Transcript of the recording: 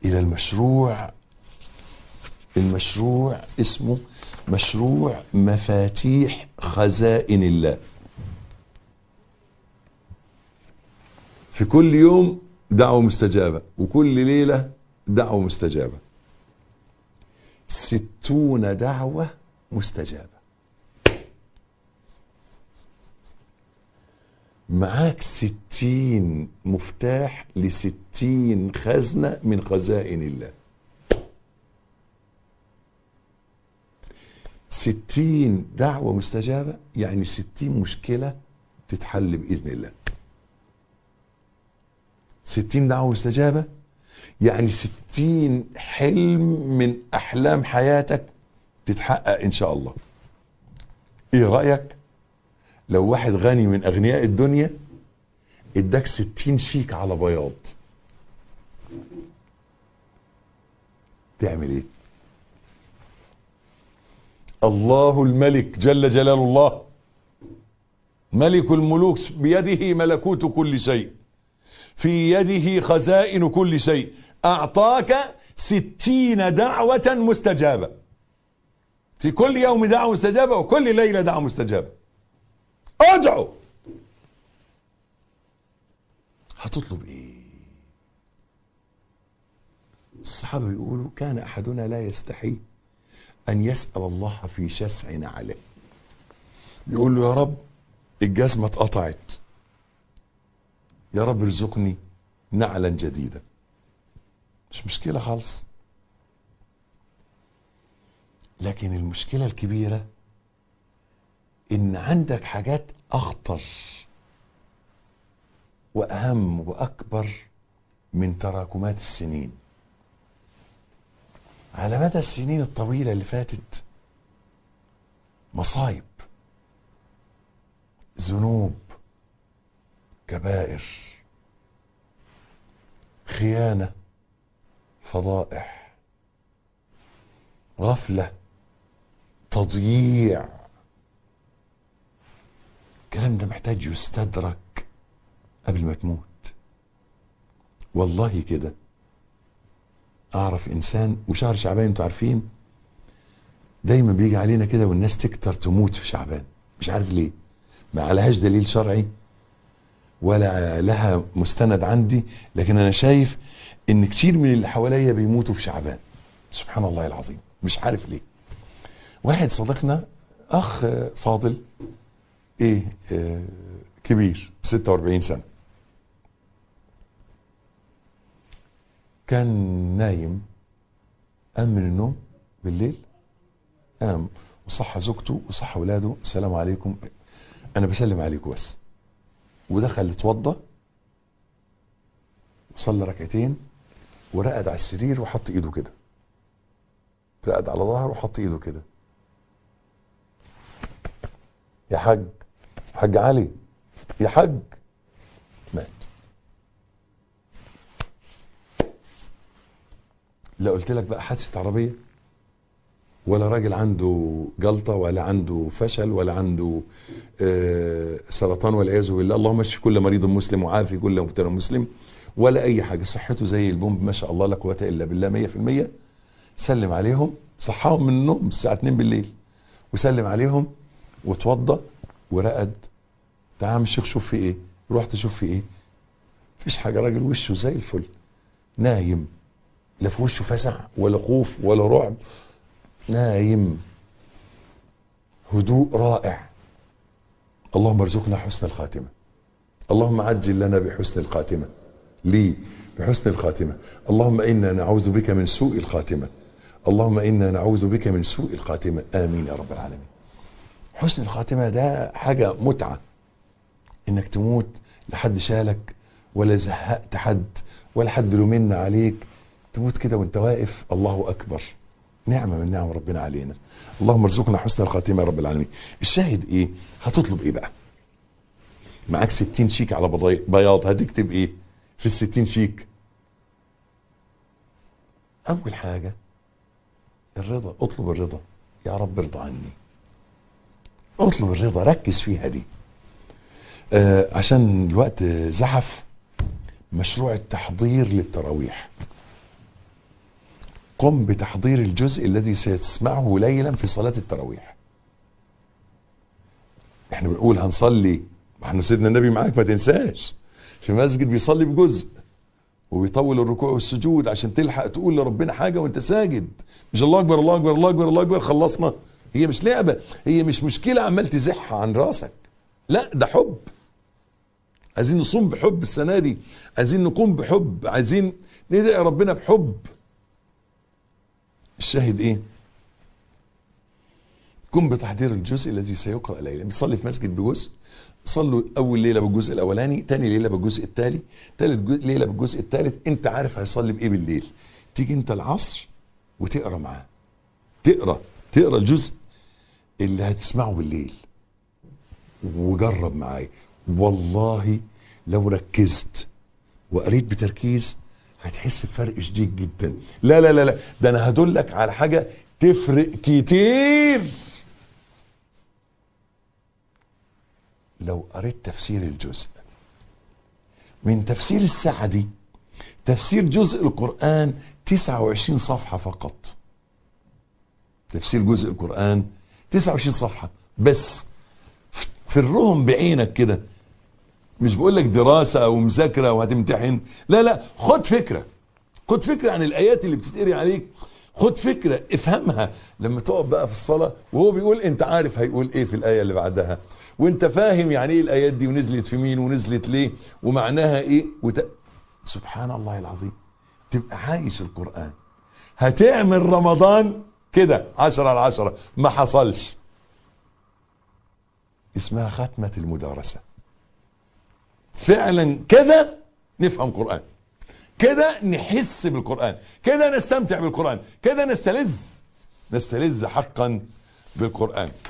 إلى المشروع اسمه مشروع مفاتيح خزائن الله. في كل يوم دعوة مستجابة، وكل ليلة دعوة مستجابة. 60 دعوة مستجابة. معاك 60 مفتاح ل60 خزنة من خزائن الله. 60 دعوة مستجابة يعني 60 مشكلة تتحل بإذن الله. 60 دعوة مستجابة يعني 60 حلم من أحلام حياتك تتحقق إن شاء الله. إيه رأيك لو واحد غني من أغنياء الدنيا اداك 60 شيك على بياض، تعمل إيه؟ الله الملك جل جلال الله ملك الملوك بيده ملكوت كل شيء، في يده خزائن كل شيء، أعطاك 60 دعوة مستجابة. في كل يوم دعوة مستجابة، وكل ليلة دعوة مستجابة. ادعو. هتطلب ايه؟ الصحابة بيقولوا كان أحدنا لا يستحي أن يسأل الله في شسع عليه. يقول له يا رب الجزمة اتقطعت، يا رب ارزقني نعلا جديدة. مش مشكلة خالص. لكن المشكلة الكبيرة إن عندك حاجات أخطر وأهم وأكبر من تراكمات السنين. على مدى السنين الطويلة اللي فاتت مصايب، ذنوب، كبائر، خيانة، فضائح، غفلة، تضييع. الكلام ده محتاج يستدرك قبل ما تموت. والله كده اعرف انسان، وشهر شعبان انتوا عارفين دايما بيجي علينا كده والناس تكتر تموت في شعبان، مش عارف ليه، ما عليهاش دليل شرعي ولا لها مستند عندي، لكن انا شايف ان كتير من اللي حواليا بيموتوا في شعبان. سبحان الله العظيم، مش عارف ليه. واحد صديقنا اخ فاضل كبير 46 سنة، كان نايم، قام من النوم بالليل، قام وصحى زوجته وصحى اولاده، السلام عليكم انا بسلم عليكم بس، ودخل اتوضى وصلى ركعتين ورقد على السرير وحط ايده كده، رقد على ظهره وحط ايده كده. يا حاج علي، يا حاج، مات. لا قلت لك بقى حادثة عربية، ولا راجل عنده جلطة، ولا عنده فشل، ولا عنده سرطان والعياذ بالله، اللهم اشف كل مريض مسلم وعافي كل مبتلى مسلم، ولا أي حاجة، صحته زي البومب ما شاء الله لا قوة إلا بالله 100%. سلم عليهم، صحاهم من النوم الساعة 2 بالليل وسلم عليهم وتوضى ورقد. تعال يا الشيخ شوف في ايه، رحت اشوف في ايه، مفيش حاجة، راجل وشه زي الفل نايم، لا في وشه فزع ولا خوف ولا رعب، نايم هدوء رائع. اللهم ارزقنا حسن الخاتمة، اللهم عجل لنا بحسن الخاتمة، لي بحسن الخاتمة، اللهم إنا نعوذ بك من سوء الخاتمة، اللهم إنا نعوذ بك من سوء الخاتمة، آمين يا رب العالمين. حسن الخاتمة ده حاجة متعة، إنك تموت لحد شالك ولا زهقت حد ولا حد لومنا عليك، تموت كده وانت واقف، الله أكبر، نعمة من نعم ربنا علينا. اللهم ارزقنا حسن الخاتمة يا رب العالمين. الشاهد ايه؟ هتطلب ايه بقى؟ معاك 60 شيك على بياض، هتكتب ايه في ال60 شيك؟ اول حاجة الرضا، اطلب الرضا، يا رب ارضى عني، اطلب الرضا، ركز فيها دي. عشان الوقت زحف. مشروع التحضير للتراويح، قم بتحضير الجزء الذي سيسمعه ليلا في صلاة التراويح. احنا بنقول هنصلي، ما احنا سيدنا النبي معاك ما تنساش، في مسجد بيصلي بجزء وبيطول الركوع والسجود عشان تلحق تقول لربنا حاجة وانت ساجد، مش الله اكبر الله اكبر الله اكبر الله اكبر خلصنا. هي مش لعبة، هي مش مشكلة عمال تزحها عن راسك، لا ده حب. عايزين نصوم بحب السنة دي، عايزين نقوم بحب، عايزين ندعي ربنا بحب. الشاهد ايه؟ قم بتحضير الجزء الذي سيقرأ ليلا. بتصلي في مسجد بجزء، صلوا اول ليله بالجزء الاولاني، تاني ليله بالجزء الثاني، ثالث ليله بالجزء الثالث. انت عارف هيصلي بايه بالليل، تيجي انت العصر وتقرا معاه، تقرا الجزء اللي هتسمعه بالليل، وجرب معايا والله لو ركزت وقريت بتركيز هتحس بفرق شديد جدا. لا لا لا لا، ده انا هدلك على حاجه تفرق كتير. لو قريت تفسير الجزء من تفسير السعدي، تفسير جزء القرآن 29 صفحة فقط. تفسير جزء القرآن 29 صفحة بس، فرهم بعينك كده. مش بقول لك دراسة او مذاكرة وهتمتحن، لا لا، خد فكرة عن الآيات اللي بتتقري عليك، خد فكرة افهمها. لما تقف بقى في الصلاة وهو بيقول، انت عارف هيقول ايه في الآية اللي بعدها، وانت فاهم يعني ايه الآيات دي ونزلت في مين ونزلت ليه ومعناها ايه سبحان الله العظيم، تبقى عايش القرآن. هتعمل رمضان كده 10/10، ما حصلش، اسمها ختمة المدارسة. فعلا كده نفهم قرآن، كده نحس بالقرآن، كده نستمتع بالقرآن، كده نستلذ حقا بالقرآن.